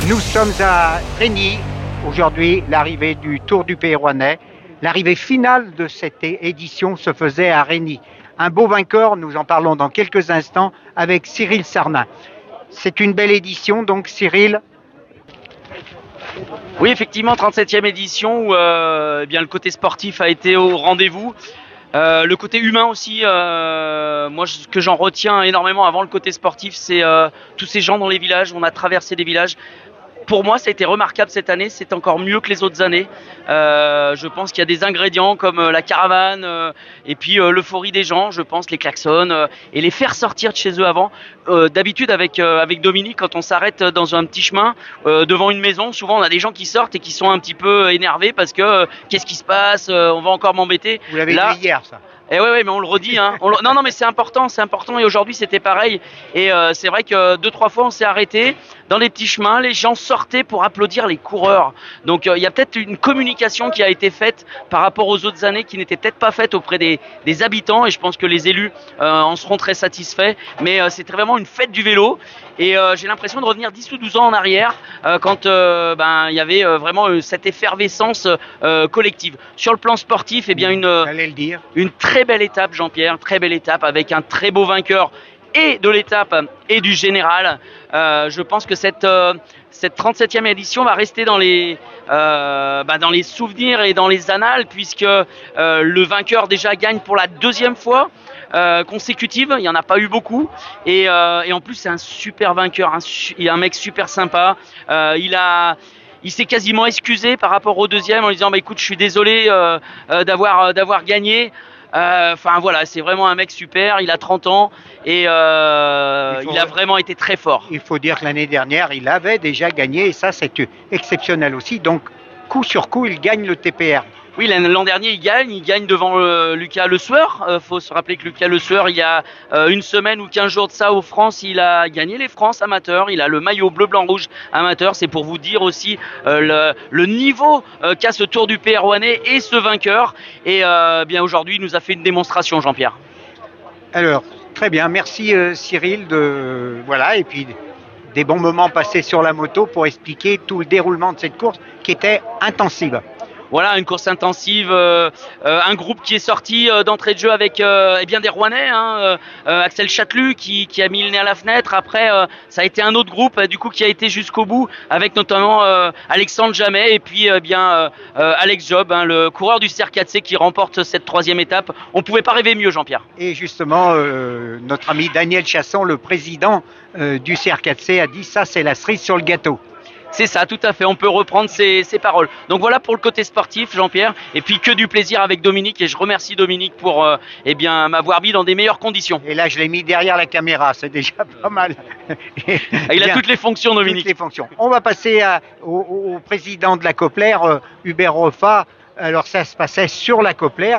Nous sommes à Régny. Aujourd'hui, l'arrivée du Tour du Pays Rouennais. L'arrivée finale de cette édition se faisait à Régny. Un beau vainqueur, nous en parlons dans quelques instants avec Cyril Sarnin. C'est une belle édition, donc Cyril. Oui, effectivement, 37e édition où bien, le côté sportif a été au rendez-vous. Le côté humain aussi, moi ce que j'en retiens énormément avant le côté sportif, c'est tous ces gens dans les villages. On a traversé des villages. Pour moi, ça a été remarquable cette année. C'est encore mieux que les autres années. Je pense qu'il y a des ingrédients comme la caravane et puis l'euphorie des gens. Je pense les klaxons et les faire sortir de chez eux avant. D'habitude, avec Dominique, quand on s'arrête dans un petit chemin devant une maison, souvent on a des gens qui sortent et qui sont un petit peu énervés parce que qu'est-ce qui se passe, on va encore m'embêter. Vous l'avez dit hier, ça. Et ouais, mais on le redit, hein. Non, mais c'est important. Et aujourd'hui, c'était pareil. Et c'est vrai que 2-3 fois, on s'est arrêté dans les petits chemins. Les gens sortaient pour applaudir les coureurs. Donc, il y a peut-être une communication qui a été faite par rapport aux autres années, qui n'était peut-être pas faite auprès des habitants. Et je pense que les élus en seront très satisfaits. Mais c'était vraiment une fête du vélo. Et j'ai l'impression de revenir 10 ou 12 ans en arrière, quand il y avait vraiment cette effervescence collective. Sur le plan sportif, eh bien une très belle étape, Jean-Pierre, très belle étape avec un très beau vainqueur et de l'étape et du général. Je pense que cette 37e édition va rester dans les souvenirs et dans les annales, puisque le vainqueur déjà gagne pour la deuxième fois consécutive. Il n'y en a pas eu beaucoup. Et en plus, c'est un super vainqueur, un mec super sympa. Il s'est quasiment excusé par rapport au deuxième en lui disant écoute, je suis désolé d'avoir gagné. Voilà, c'est vraiment un mec super, il a 30 ans et il a vraiment été très fort. Il faut dire que l'année dernière, il avait déjà gagné et ça, c'est exceptionnel aussi. Donc, coup sur coup, il gagne le TPR. Oui, l'an dernier, il gagne devant Lucas Le Sueur. Faut se rappeler que Lucas Le Sueur, il y a une semaine ou 15 jours de ça, aux France, il a gagné les France amateurs. Il a le maillot bleu, blanc, rouge amateur. C'est pour vous dire aussi le niveau qu'a ce Tour du Pays Rouennais et ce vainqueur. Et bien aujourd'hui, il nous a fait une démonstration, Jean-Pierre. Alors, très bien. Merci Cyril. Et puis des bons moments passés sur la moto pour expliquer tout le déroulement de cette course qui était intensive. Voilà, une course intensive, un groupe qui est sorti d'entrée de jeu avec des Rouennais, Axel Châtelu qui a mis le nez à la fenêtre. Après, ça a été un autre groupe du coup qui a été jusqu'au bout, avec notamment Alexandre Jamet et puis Alex Job, le coureur du CR4C qui remporte cette 3e étape. On pouvait pas rêver mieux, Jean-Pierre. Et justement, notre ami Daniel Chasson, le président du CR4C, a dit ça, c'est la cerise sur le gâteau. C'est ça, tout à fait, on peut reprendre ces paroles. Donc voilà pour le côté sportif, Jean-Pierre, et puis que du plaisir avec Dominique, et je remercie Dominique pour m'avoir mis dans des meilleures conditions. Et là, je l'ai mis derrière la caméra, c'est déjà pas mal. Il a toutes les fonctions, Dominique. Toutes les fonctions. On va passer au président de la Copler, Hubert Roffa. Alors ça se passait sur la Copler,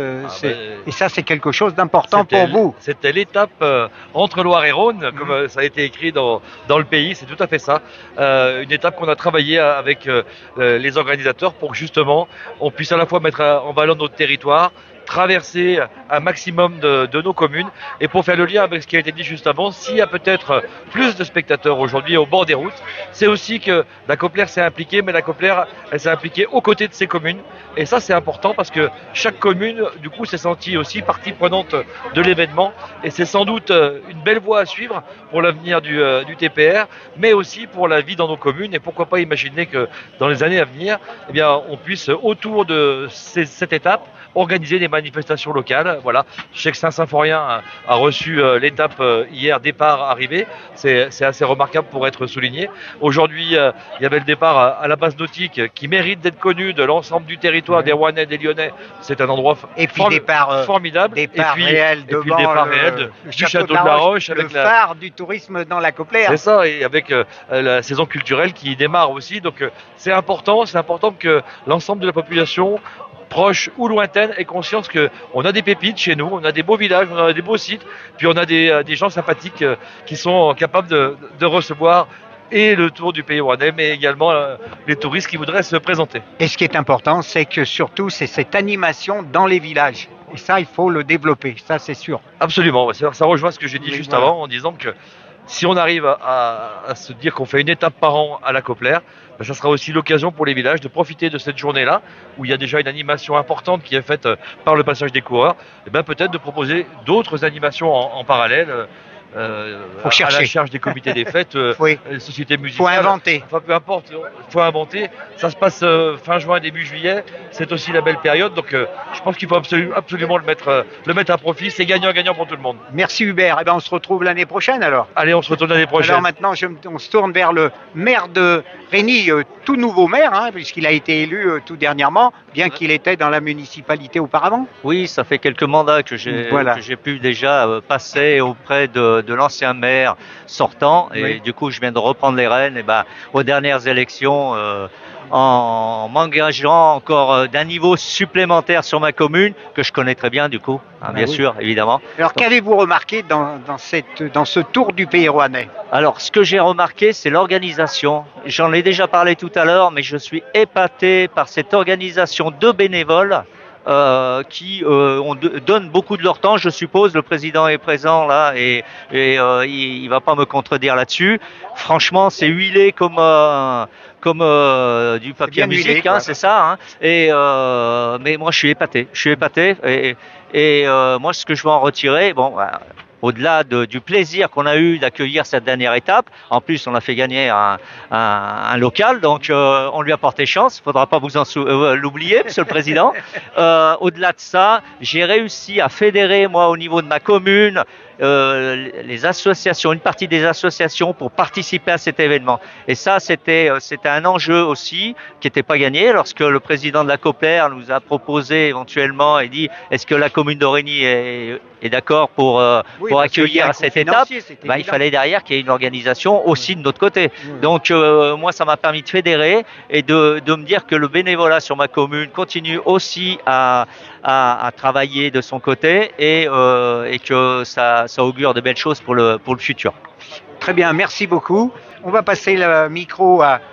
et ça c'est quelque chose d'important pour vous. C'était l'étape entre Loire et Rhône, comme ça a été écrit dans le pays, c'est tout à fait ça. Une étape qu'on a travaillé avec les organisateurs pour que justement on puisse à la fois mettre en valeur notre territoire, traverser un maximum de nos communes, et pour faire le lien avec ce qui a été dit juste avant, s'il y a peut-être plus de spectateurs aujourd'hui au bord des routes, c'est aussi que la Copler s'est impliquée, mais la Copler elle s'est impliquée aux côtés de ses communes, et ça c'est important parce que chaque commune du coup s'est sentie aussi partie prenante de l'événement, et c'est sans doute une belle voie à suivre pour l'avenir du TPR, mais aussi pour la vie dans nos communes, et pourquoi pas imaginer que dans les années à venir, on puisse autour de cette étape organiser des manifestations locales. Voilà, je sais que Saint-Symphorien a reçu l'étape hier, départ arrivée, c'est assez remarquable pour être souligné. Aujourd'hui, il y avait le départ à la base nautique qui mérite d'être connu de l'ensemble du territoire des Rouennais, des Lyonnais. C'est un endroit formidable. Départ réel du château de la Roche, avec le phare du tourisme dans la Copler. C'est ça, et avec la saison culturelle qui démarre aussi. Donc c'est important que l'ensemble de la population, proche ou lointaine, ait conscience qu'on a des pépites chez nous, on a des beaux villages, on a des beaux sites, puis on a des gens sympathiques qui sont capables de recevoir et le Tour du Pays Rouennais, mais également les touristes qui voudraient se présenter. Et ce qui est important, c'est que surtout, c'est cette animation dans les villages. Et ça, il faut le développer, ça c'est sûr. Absolument, ça rejoint ce que j'ai dit juste avant, en disant que si on arrive à se dire qu'on fait une étape par an à la Copler, ben, ça sera aussi l'occasion pour les villages de profiter de cette journée-là, où il y a déjà une animation importante qui est faite par le passage des coureurs, et ben peut-être de proposer d'autres animations en parallèle. À la charge des comités des fêtes, oui. les sociétés musicales. Faut inventer. Enfin, peu importe, faut inventer. Ça se passe fin juin, début juillet. C'est aussi la belle période. Donc, je pense qu'il faut absolument le mettre à profit. C'est gagnant-gagnant pour tout le monde. Merci Hubert. Eh ben, on se retrouve l'année prochaine alors. Allez, on se retrouve l'année prochaine. Alors maintenant, on se tourne vers le maire de Régny, tout nouveau maire, hein, puisqu'il a été élu tout dernièrement, bien qu'il était dans la municipalité auparavant. Oui, ça fait quelques mandats que j'ai pu déjà passer auprès de l'ancien maire sortant, et oui. Du coup je viens de reprendre les rênes et aux dernières élections en m'engageant encore d'un niveau supplémentaire sur ma commune que je connais très bien du coup, bien sûr, évidemment. Alors qu'avez-vous remarqué dans ce tour du Pays Rouennais? Alors ce que j'ai remarqué, c'est l'organisation. J'en ai déjà parlé tout à l'heure, mais je suis épaté par cette organisation de bénévoles qui donnent beaucoup de leur temps, je suppose. Le président est présent là et il va pas me contredire là-dessus. Franchement, c'est huilé comme du papier à musique, hein, c'est ça. Hein. Mais moi, je suis épaté. Et moi, ce que je veux en retirer, au-delà du plaisir qu'on a eu d'accueillir cette dernière étape, en plus on a fait gagner un local, donc on lui a porté chance, il ne faudra pas vous l'oublier, Monsieur le Président. Au-delà de ça, j'ai réussi à fédérer, moi, au niveau de ma commune, les associations, une partie des associations pour participer à cet événement. Et ça, c'était un enjeu aussi qui n'était pas gagné lorsque le président de la Copler nous a proposé éventuellement et dit est-ce que la commune d'Origny est d'accord pour accueillir à cette étape, il fallait derrière qu'il y ait une organisation aussi de notre côté. Oui. Donc moi, ça m'a permis de fédérer et de me dire que le bénévolat sur ma commune continue aussi à travailler de son côté et que ça augure de belles choses pour le futur. Très bien, merci beaucoup. On va passer le micro à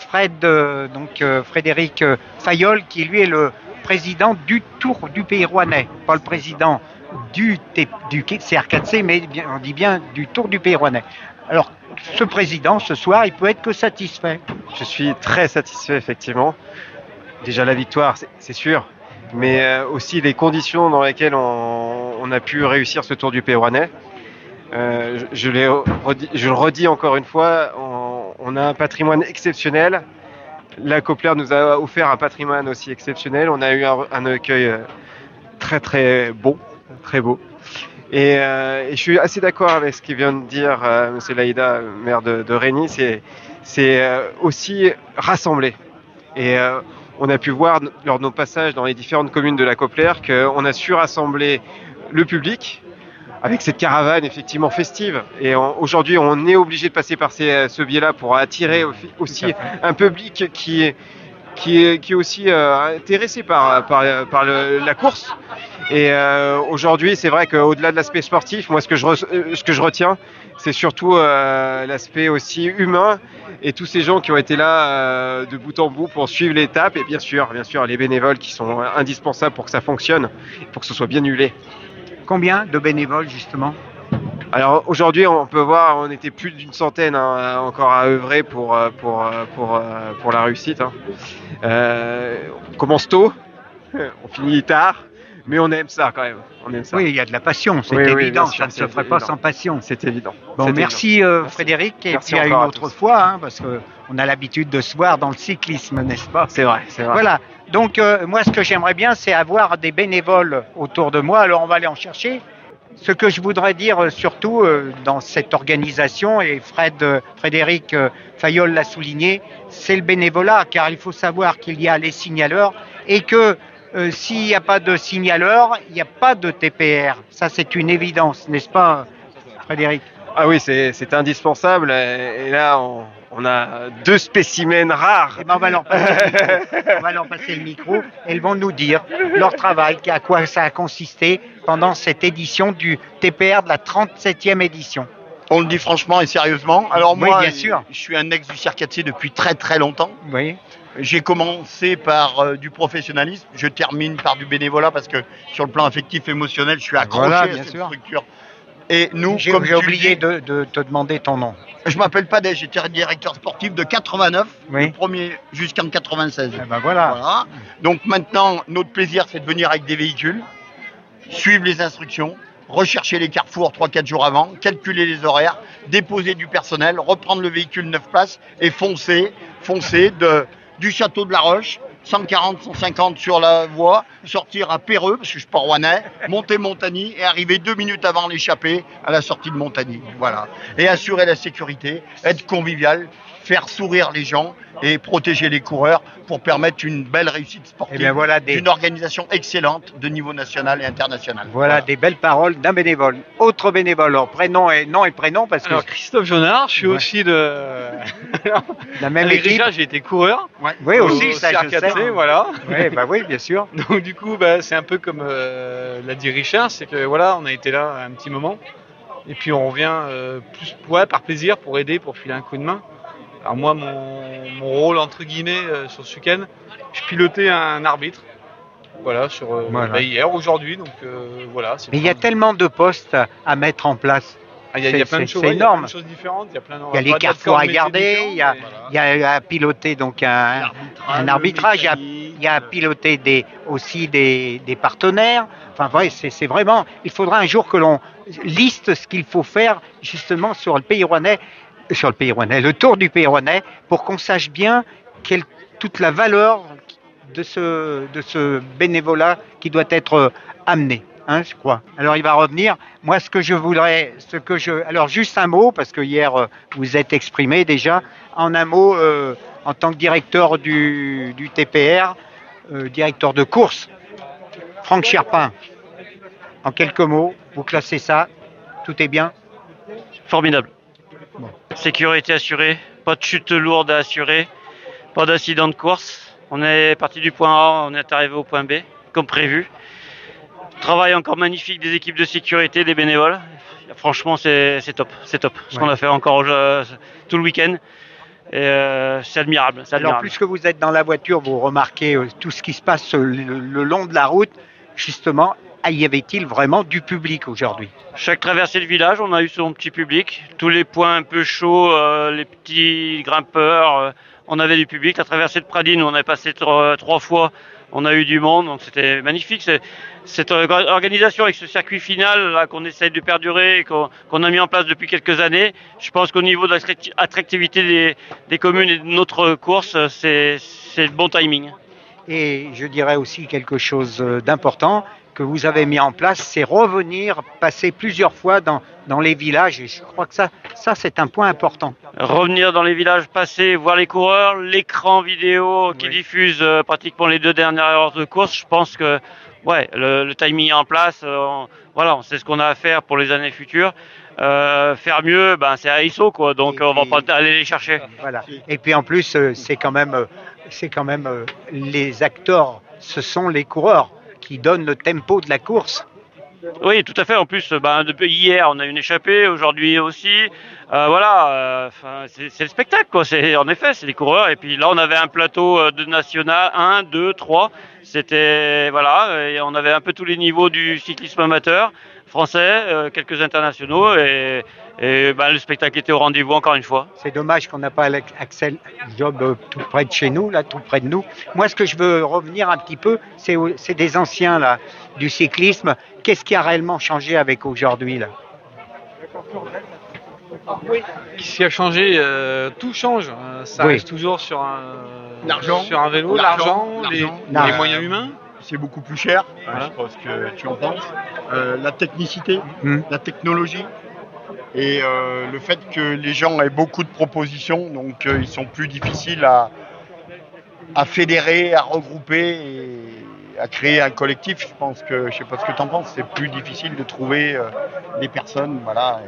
Frédéric Fayolle, qui lui est le président du Tour du Pays Rouennais, pas le président du CR4C, mais on dit bien du Tour du Pays Rouennais. Alors, ce président, ce soir, il peut être que satisfait. Je suis très satisfait, effectivement. Déjà, la victoire, c'est sûr, mais aussi les conditions dans lesquelles on a pu réussir ce Tour du Pays Rouennais. Je le redis encore une fois, on a un patrimoine exceptionnel. La Copler nous a offert un patrimoine aussi exceptionnel. On a eu un accueil très très beau, très beau. Et je suis assez d'accord avec ce qu'il vient de dire M. Laïda, maire de Régny. C'est aussi rassembler. Et on a pu voir lors de nos passages dans les différentes communes de la Copler qu'on a su rassembler le public avec cette caravane effectivement festive. Et aujourd'hui, on est obligé de passer par ce biais-là pour attirer aussi un public qui est aussi intéressé par la course. Et aujourd'hui, c'est vrai qu'au-delà de l'aspect sportif, moi, ce que je retiens, c'est surtout l'aspect aussi humain et tous ces gens qui ont été là de bout en bout pour suivre l'étape. Et bien sûr, les bénévoles qui sont indispensables pour que ça fonctionne, pour que ce soit bien huilé. Combien de bénévoles, justement? Alors aujourd'hui, on peut voir, on était plus d'une centaine encore à œuvrer pour la réussite. On commence tôt, on finit tard, mais on aime ça quand même. Oui, il y a de la passion, c'est évident, ça ne se ferait pas sans passion. C'est évident. Bon, merci Frédéric, et puis à une autre fois, parce qu'on a l'habitude de se voir dans le cyclisme, n'est-ce pas? C'est vrai. Voilà, donc moi ce que j'aimerais bien, c'est avoir des bénévoles autour de moi, alors on va aller en chercher. Ce que je voudrais dire surtout dans cette organisation, et Frédéric Fayolle l'a souligné, c'est le bénévolat, car il faut savoir qu'il y a les signaleurs et que s'il n'y a pas de signaleurs, il n'y a pas de TPR. Ça, c'est une évidence, n'est-ce pas, Frédéric? Ah oui, c'est indispensable. Et là, on a deux spécimens rares. On va leur passer le micro. Elles vont nous dire leur travail, à quoi ça a consisté pendant cette édition du TPR de la 37e édition. On le dit franchement et sérieusement. Alors moi, bien sûr. Je suis un ex du CR4C depuis très très longtemps. Oui. J'ai commencé par du professionnalisme, je termine par du bénévolat parce que sur le plan affectif émotionnel, je suis accroché à cette structure Et nous, J'ai comme tu le oublié dis, de te demander ton nom. je m'appelle Padej, j'étais directeur sportif de 89, Oui. le premier jusqu'en 96. Eh ben voilà. Voilà. Donc maintenant, notre plaisir, c'est de venir avec des véhicules, suivre les instructions, rechercher les carrefours 3-4 jours avant, calculer les horaires, déposer du personnel, reprendre le véhicule 9 places et foncer du château de la Roche, 140, 150 sur la voie, sortir à Péreux, parce que je suis pas rouennais, monter Montagny et arriver 2 minutes avant l'échappée à la sortie de Montagny. Voilà. Et assurer la sécurité, être convivial, faire sourire les gens et protéger les coureurs pour permettre une belle réussite sportive, Eh bien, voilà d'une organisation excellente de niveau national et international. Voilà des belles paroles d'un bénévole. Autre bénévole, alors, nom et prénom, parce que Alors Christophe Jonard, je suis Ouais. aussi de la même avec équipe. Richard, j'ai été coureur. Oui, aussi, au ça je sais. CR4C, voilà. Oui, bah oui, bien sûr. Donc du coup, bah, c'est un peu comme l'a dit Richard, c'est que voilà, on a été là un petit moment, et puis on revient plus par plaisir, pour aider, pour filer un coup de main. Alors moi, mon rôle entre guillemets sur ce week-end, je pilotais un arbitre. Voilà, sur Voilà. hier, aujourd'hui, donc voilà. Mais il y a tellement de postes à mettre en place. Il y a plein de c'est choses, il y a énorme. plein de choses différentes. Il y a plein. Il y a les carrefours à garder, il y a à piloter donc un arbitrage, il y a à piloter aussi des partenaires. Enfin, ouais, c'est vraiment. Il faudra un jour que l'on liste ce qu'il faut faire justement sur le Tour du Pays Rouennais, pour qu'on sache bien toute la valeur de ce bénévolat qui doit être amené. Hein, je crois. Alors il va revenir. Moi, alors juste un mot, parce que hier vous êtes exprimé déjà. En un mot, en tant que directeur du TPR, directeur de course, Franck Cherpin. En quelques mots, vous classez ça. Tout est bien. Formidable. Sécurité assurée, pas de chute lourde à assurer, pas d'accident de course. On est parti du point A, on est arrivé au point B, comme prévu. Travail encore magnifique des équipes de sécurité, des bénévoles. Franchement, c'est top, c'est top. Ce qu'on a fait encore tout le week-end. Et c'est admirable. Alors, puisque vous êtes dans la voiture, vous remarquez tout ce qui se passe le long de la route. Justement, y avait-il vraiment du public aujourd'hui? Chaque traversée de village, on a eu son petit public. Tous les points un peu chauds, les petits grimpeurs, on avait du public. La traversée de Pradines, on a passé 3 fois, on a eu du monde, donc c'était magnifique. Cette organisation avec ce circuit final là qu'on essaye de perdurer, qu'on a mis en place depuis quelques années, je pense qu'au niveau de l'attractivité des communes et de notre course, c'est le bon timing. Et je dirais aussi quelque chose d'important que vous avez mis en place, c'est revenir passer plusieurs fois dans les villages. Et je crois que ça c'est un point important. Revenir dans les villages, passer, voir les coureurs, l'écran vidéo qui diffuse pratiquement les 2 dernières heures de course. Je pense que le timing est en place. On sait ce qu'on a à faire pour les années futures. Faire mieux, c'est à ISO, quoi. Donc on va pas aller les chercher. Voilà. Et puis en plus, c'est quand même les acteurs, ce sont les coureurs qui donnent le tempo de la course. Oui, tout à fait. En plus, depuis hier, on a une échappée, aujourd'hui aussi. C'est le spectacle, quoi. En effet, c'est les coureurs. Et puis là, on avait un plateau de national 1, 2, 3. C'était et on avait un peu tous les niveaux du cyclisme amateur français, quelques internationaux, et le spectacle était au rendez-vous encore une fois. C'est dommage qu'on n'a pas Axel Job tout près de chez nous, là, tout près de nous. Moi, ce que je veux revenir un petit peu, c'est des anciens là du cyclisme. Qu'est-ce qui a réellement changé avec aujourd'hui là? Ce qui a changé, tout change. Ça reste toujours sur un vélo, l'argent, les moyens humains. C'est beaucoup plus cher, je pense que tu en penses. La technicité, la technologie, et le fait que les gens aient beaucoup de propositions, donc ils sont plus difficiles à fédérer, à regrouper et à créer un collectif. Je pense que, je sais pas ce que tu en penses, c'est plus difficile de trouver des personnes, voilà.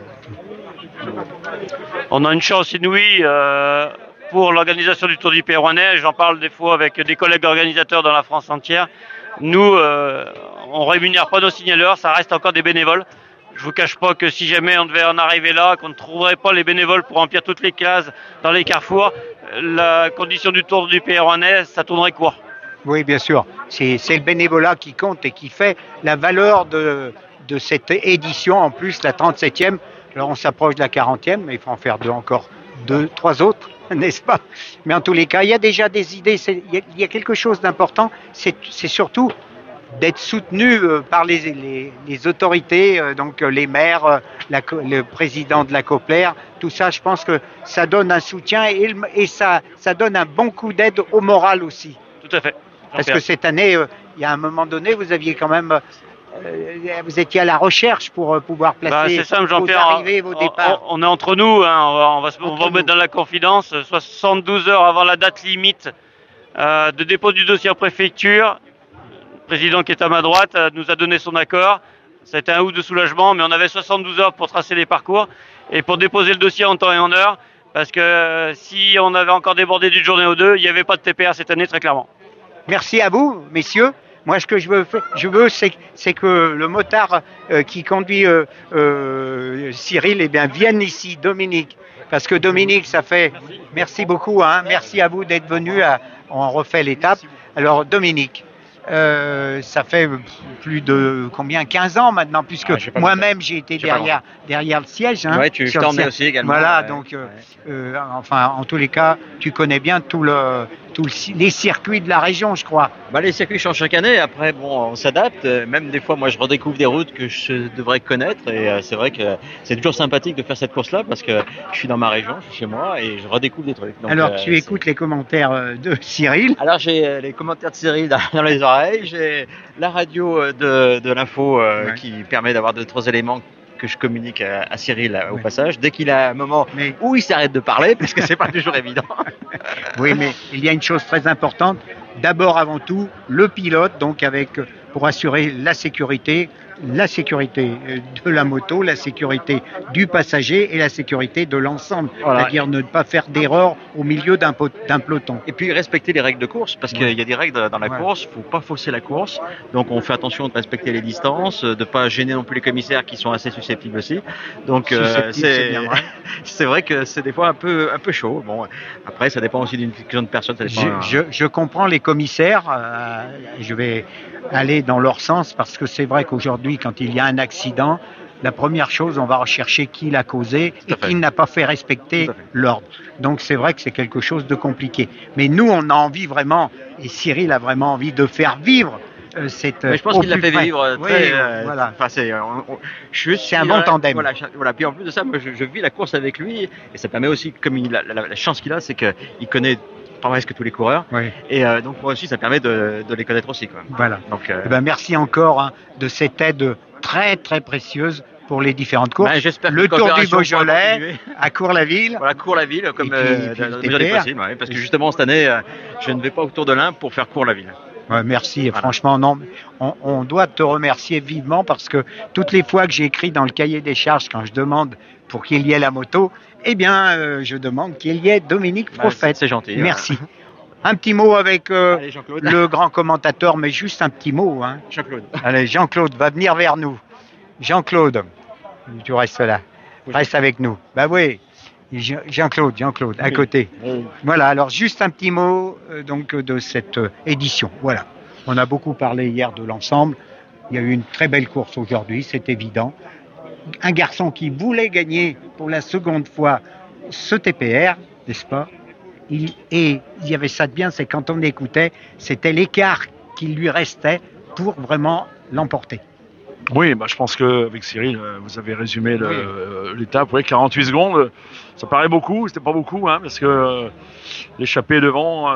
On a une chance inouïe pour l'organisation du Tour du Pays Rouennais. J'en parle des fois avec des collègues organisateurs dans la France entière. Nous, on rémunère pas nos signaleurs, ça reste encore des bénévoles. Je vous cache pas que si jamais on devait en arriver là, qu'on ne trouverait pas les bénévoles pour remplir toutes les cases dans les carrefours, la condition du Tour du Pays Rouennais, ça tournerait court. Oui, bien sûr. C'est le bénévolat qui compte et qui fait la valeur de de cette édition. En plus, la 37e, alors on s'approche de la 40e, mais il faut en faire encore 3 autres, n'est-ce pas? Mais en tous les cas, il y a déjà des idées. Il y a quelque chose d'important, c'est surtout d'être soutenu par les autorités, donc les maires, le président de la COPLER, tout ça, je pense que ça donne un soutien et ça donne un bon coup d'aide au moral aussi. Tout à fait. Parce que cette année, il y a un moment donné, vous aviez quand même, vous étiez à la recherche pour pouvoir placer c'est simple, vos Jean-Pierre, arrivées, vos départs. on est entre nous, hein, on va vous mettre dans la confidence. 72 heures avant la date limite de dépôt du dossier en préfecture, le président qui est à ma droite nous a donné son accord. Ça a été un ouf de soulagement, mais on avait 72 heures pour tracer les parcours et pour déposer le dossier en temps et en heure, parce que si on avait encore débordé d'une journée ou deux, il n'y avait pas de TPR cette année, très clairement. Merci à vous, messieurs. Moi, ce que je veux, c'est que le motard qui conduit Cyril, vienne ici, Dominique. Parce que Dominique, ça fait... Merci beaucoup, hein. Merci à vous d'être venu. On refait l'étape. Alors, Dominique, ça fait plus de 15 ans maintenant, puisque moi-même j'ai été derrière le siège. Hein, ouais, je t'ai emmené aussi également. Voilà, donc en tous les cas, tu connais bien les circuits de la région, je crois. Les circuits changent chaque année. Après, on s'adapte. Même des fois, moi, je redécouvre des routes que je devrais connaître. Et c'est vrai que c'est toujours sympathique de faire cette course-là parce que je suis dans ma région, je suis chez moi et je redécouvre des trucs. Donc, alors, tu écoutes les commentaires de Cyril. Alors, j'ai les commentaires de Cyril dans les oreilles. J'ai la radio de l'info qui permet d'avoir d'autres éléments que je communique à Cyril au passage, dès qu'il a un moment où il s'arrête de parler, parce que c'est pas toujours évident. Oui, mais il y a une chose très importante. D'abord, avant tout, le pilote, donc pour assurer la sécurité de la moto, la sécurité du passager et la sécurité de l'ensemble. Voilà. C'est-à-dire ne pas faire d'erreur au milieu d'un peloton. Et puis respecter les règles de course, parce qu'il y a des règles dans la course, il ne faut pas fausser la course. Donc on fait attention de respecter les distances, de ne pas gêner non plus les commissaires qui sont assez susceptibles aussi. Donc c'est vrai que c'est des fois un peu chaud. Bon, après ça dépend aussi d'une question de personne. Je comprends les commissaires, je vais aller dans leur sens parce que c'est vrai qu'aujourd'hui quand il y a un accident, la première chose, on va rechercher qui l'a causé et qui n'a pas fait respecter l'ordre. Donc c'est vrai que c'est quelque chose de compliqué. Mais nous, on a envie vraiment, et Cyril a vraiment envie de faire vivre cette... Mais je pense qu'il l'a fait vivre très... voilà. Enfin, c'est un bon tandem. Voilà. Puis en plus de ça, moi, je vis la course avec lui et ça permet aussi, comme la chance qu'il a, c'est qu'il connaît presque tous les coureurs. Oui. Et donc moi aussi, ça permet de les connaître aussi, quoi. Voilà. Donc, merci encore de cette aide très très précieuse pour les différentes courses. Le Tour du Beaujolais à Cours-la-Ville. Voilà, Cours-la-Ville, comme dans les mesure possible, parce que justement cette année, je ne vais pas au Tour de l'Ain pour faire Cours-la-Ville. Ouais, merci. Voilà. Franchement, non, on doit te remercier vivement parce que toutes les fois que j'ai écrit dans le cahier des charges, quand je demande pour qu'il y ait la moto, je demande qu'il y ait Dominique Prophète. C'est gentil. Merci. Un petit mot avec le grand commentateur, mais juste un petit mot. Hein. Jean-Claude. Allez, Jean-Claude va venir vers nous. Jean-Claude, tu restes là. Reste avec nous. Bah oui. Jean-Claude, à côté. Oui. Voilà, alors juste un petit mot de cette édition. Voilà. On a beaucoup parlé hier de l'ensemble. Il y a eu une très belle course aujourd'hui, c'est évident. Un garçon qui voulait gagner pour la seconde fois ce TPR, n'est-ce pas? Et il y avait ça de bien, c'est quand on écoutait, c'était l'écart qu'il lui restait pour vraiment l'emporter. Oui, je pense qu'avec Cyril, vous avez résumé l'étape. Oui, 48 secondes, ça paraît beaucoup, c'était pas beaucoup, hein, parce que l'échappée devant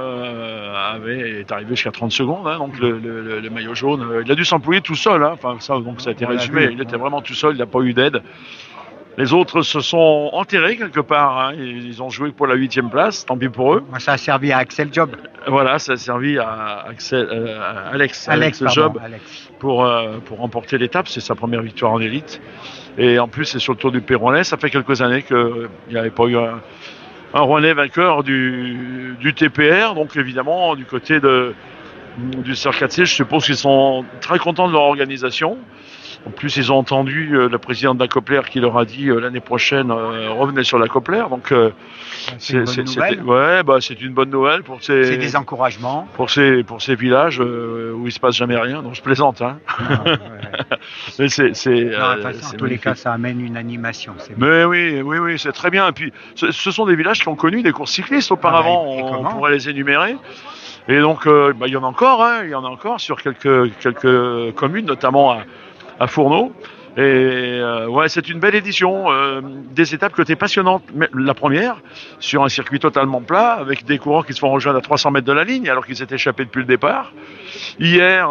est arrivé jusqu'à 30 secondes. Hein, donc le maillot jaune, il a dû s'employer tout seul. Hein, donc ça a été résumé. Il était vraiment tout seul, il n'a pas eu d'aide. Les autres se sont enterrés quelque part. Hein. Ils ont joué pour la 8e place, tant pis pour eux. Ça a servi à Axel Job. Voilà, ça a servi à Alex Job pour remporter l'étape. C'est sa première victoire en élite. Et en plus, c'est sur le Tour du Péronais. Ça fait quelques années qu'il n'y avait pas eu un Rouennais vainqueur du TPR. Donc évidemment, du côté du CER 4C, je suppose qu'ils sont très contents de leur organisation. En plus, ils ont entendu le président de la Copler qui leur a dit l'année prochaine revenez sur la Copler. Donc c'est une bonne nouvelle. C'est une bonne nouvelle pour ces. C'est des encouragements pour ces villages où il se passe jamais rien. Donc je plaisante. Hein. Mais en tous les cas, ça amène une animation. Mais oui, c'est très bien. Et puis, ce sont des villages qui ont connu des courses cyclistes auparavant. On pourrait les énumérer. Et donc, il y en a encore, sur quelques communes, notamment à Fourneau. Et c'est une belle édition, des étapes qui étaient passionnantes. Mais la première, sur un circuit totalement plat, avec des coureurs qui se font rejoindre à 300 mètres de la ligne, alors qu'ils s'étaient échappés depuis le départ. Hier,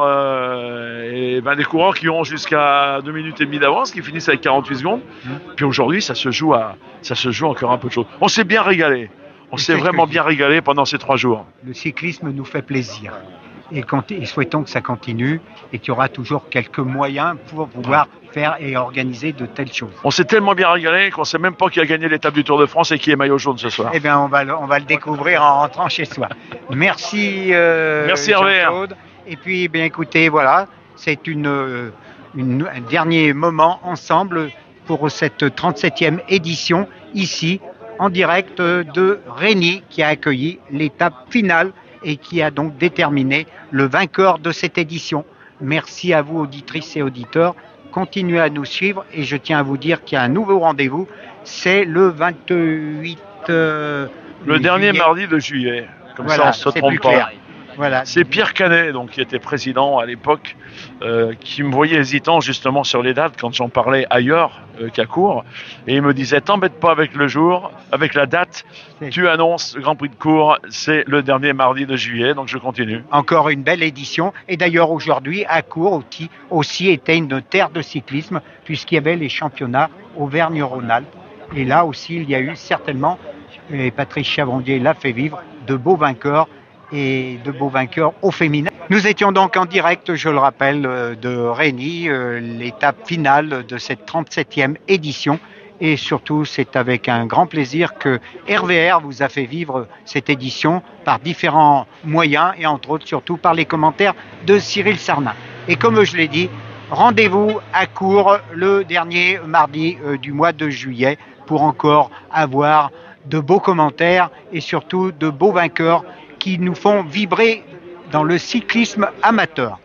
des coureurs qui ont jusqu'à 2 minutes et demie d'avance, qui finissent avec 48 secondes. Puis aujourd'hui, ça se joue encore un peu de choses. On s'est bien régalé. On s'est vraiment bien régalé pendant ces 3 jours. Le cyclisme nous fait plaisir. Et souhaitons que ça continue et qu'il y aura toujours quelques moyens pour pouvoir faire et organiser de telles choses. On s'est tellement bien régalé qu'on ne sait même pas qui a gagné l'étape du Tour de France et qui est maillot jaune ce soir. Eh bien, on va le découvrir en rentrant chez soi. Merci Jean-Claude. Et puis, écoutez, voilà, c'est un dernier moment ensemble pour cette 37e édition ici en direct de Régny qui a accueilli l'étape finale et qui a donc déterminé le vainqueur de cette édition. Merci à vous, auditrices et auditeurs. Continuez à nous suivre et je tiens à vous dire qu'il y a un nouveau rendez-vous. C'est le 28 le dernier mardi de juillet. Comme voilà, ça, on se trompe pas. Voilà. C'est Pierre Canet, donc, qui était président à l'époque, qui me voyait hésitant justement sur les dates quand j'en parlais ailleurs qu'à Cours. Et il me disait, t'embête pas avec le jour, avec la date, tu annonces le Grand Prix de Cours, c'est le dernier mardi de juillet, donc je continue. Encore une belle édition. Et d'ailleurs, aujourd'hui, à Cours aussi était une terre de cyclisme, puisqu'il y avait les championnats Auvergne-Rhône-Alpes. Et là aussi, il y a eu certainement, et Patrice Chavrondier l'a fait vivre, de beaux vainqueurs et de beaux vainqueurs au féminin. Nous étions donc en direct, je le rappelle, de Régny, l'étape finale de cette 37e édition. Et surtout, c'est avec un grand plaisir que RVR vous a fait vivre cette édition par différents moyens et entre autres surtout par les commentaires de Cyril Sarnin. Et comme je l'ai dit, rendez-vous à Cours le dernier mardi du mois de juillet pour encore avoir de beaux commentaires et surtout de beaux vainqueurs qui nous font vibrer dans le cyclisme amateur.